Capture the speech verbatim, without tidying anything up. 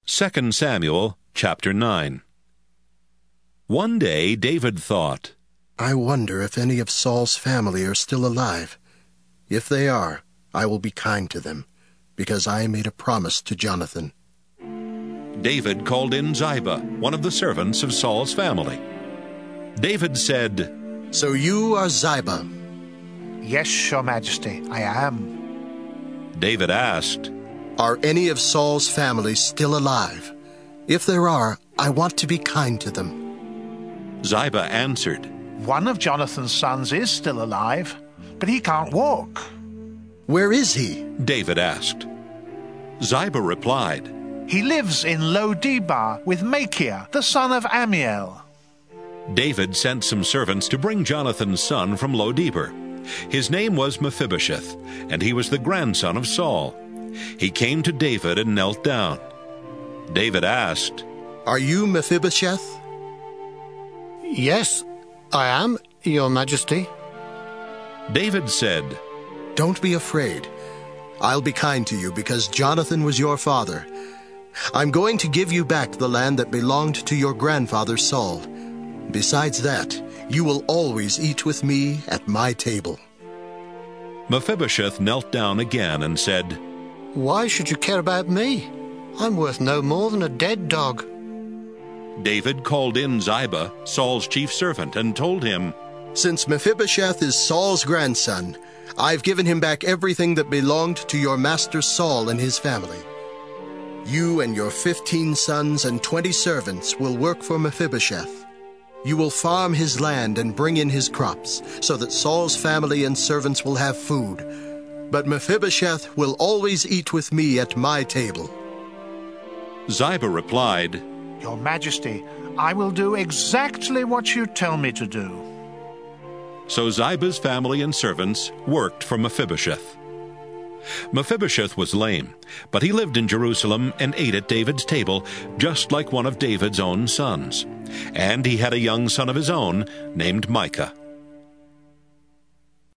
Second Samuel chapter nine. One day David thought, I wonder if any of Saul's family are still alive. If they are, I will be kind to them, because I made a promise to Jonathan. David called in Ziba, one of the servants of Saul's family. David said, So you are Ziba? Yes, Your Majesty, I am. David asked, Are any of Saul's family still alive? If there are, I want to be kind to them. Ziba answered, One of Jonathan's sons is still alive, but he can't walk. Where is he? David asked. Ziba replied, He lives in Lo-debar with Machir, the son of Ammiel. David sent some servants to bring Jonathan's son from Lo-debar. His name was Mephibosheth, and he was the grandson of Saul. He came to David and knelt down. David asked, Are you Mephibosheth? Yes, I am, Your Majesty. David said, Don't be afraid. I'll be kind to you because Jonathan was your father. I'm going to give you back the land that belonged to your grandfather Saul. Besides that, you will always eat with me at my table. Mephibosheth knelt down again and said, Why should you care about me? I'm worth no more than a dead dog. David called in Ziba, Saul's chief servant, and told him, Since Mephibosheth is Saul's grandson, I've given him back everything that belonged to your master Saul and his family. You and your fifteen sons and twenty servants will work for Mephibosheth. You will farm his land and bring in his crops, so that Saul's family and servants will have food. But Mephibosheth will always eat with me at my table. Ziba replied, Your Majesty, I will do exactly what you tell me to do. So Ziba's family and servants worked for Mephibosheth. Mephibosheth was lame, but he lived in Jerusalem and ate at David's table, just like one of David's own sons. And he had a young son of his own named Micah.